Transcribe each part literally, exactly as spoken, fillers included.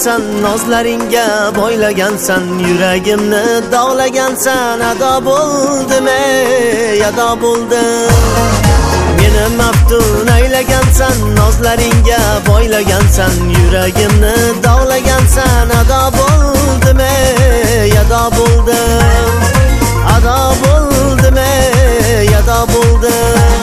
bo'lagansan, nozlaringga boylagansan, yuragimni dog'lagansan. Ado bo'ldim, ey ado bo'ldim. Meni maftun aylagansan, nozlaringga boylagansan, yuragimni dog'lagansan. Ado bo'ldim, ey ado bo'ldim. Ado bo'ldim, ey ado bo'ldim.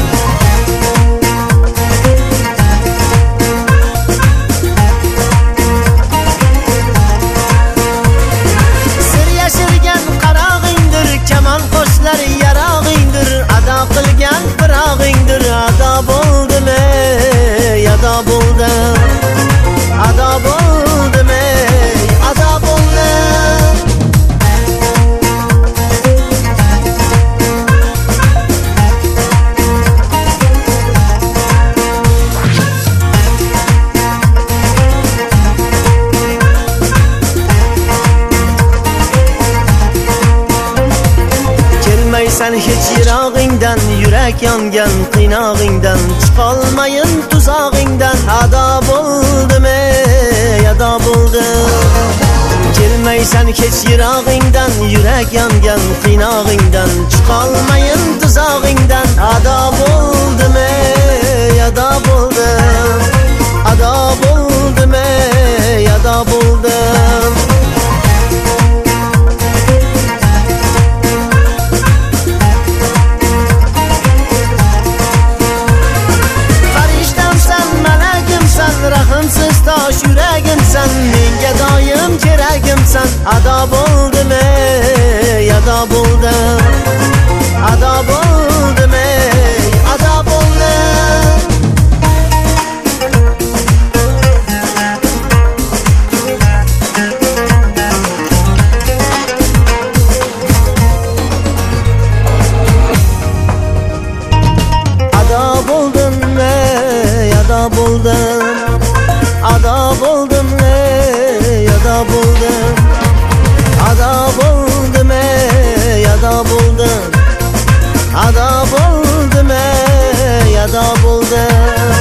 Kaman qo'shlari yarog'ingdir, ado qilgan firog'ingdir. Ado bo'ldim, ey ado bo'ldim. Ado bo'ldim, ey ado bo'ldim. Sen hech yirog'ingdan, yurak yongan qiynog'ingdan, chiqolmayin tuzog'ingdan. Ado bo'ldim, ey ado bo'ldim. Kelmaysan hech yirog'ingdan, yurak yongan qiynog'ingdan, chiqolmayin tuzog'ingdan. Ado bo'ldim, ey ado bo'ldim. Ado bo'ldim, ey ado bo'ldim. Rahimsiz tosh yuragimsan, menga doim keragimsan. Ado bo'ldim, ey ado bo'ldim. Ado bo'ldim, ey ado bo'ldim. Ado bo'ldim, ey ado bo'ldim. Ado bo'ldim, ey ado bo'ldim. Ado bo'ldim, ey ado bo'ldim. Ado bo'ldim, ey ado bo'ldim.